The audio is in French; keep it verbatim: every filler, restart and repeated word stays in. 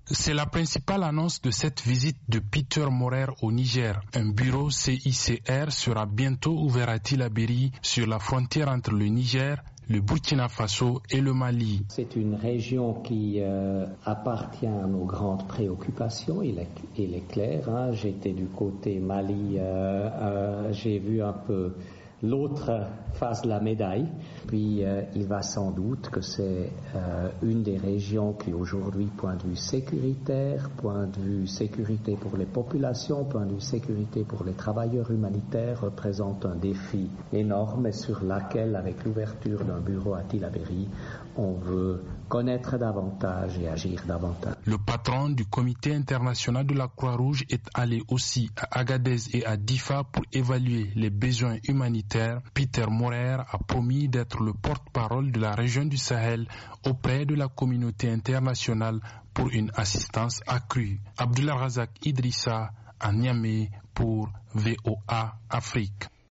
C'est la principale annonce de cette visite de Peter Maurer au Niger. Un bureau C I C R sera bientôt ouvert à Tillabéri, sur la frontière entre le Niger, le Burkina Faso et le Mali. C'est une région qui euh, appartient à nos grandes préoccupations, il est, il est clair. Hein. J'étais du côté Mali, euh, euh, j'ai vu un peu l'autre face de la médaille. Puis euh, il va sans doute que c'est euh, une des régions qui aujourd'hui, point de vue sécuritaire, point de vue sécurité pour les populations, point de vue sécurité pour les travailleurs humanitaires, représente un défi énorme et sur laquelle, avec l'ouverture d'un bureau à Tillabéri, on veut connaître davantage et agir davantage. Le patron du comité international de la Croix-Rouge est allé aussi à Agadez et à Difa pour évaluer les besoins humanitaires. Peter Maurer a promis d'être le porte-parole de la région du Sahel auprès de la communauté internationale pour une assistance accrue. Abdullah Razak Idrissa à Niamey pour V O A Afrique.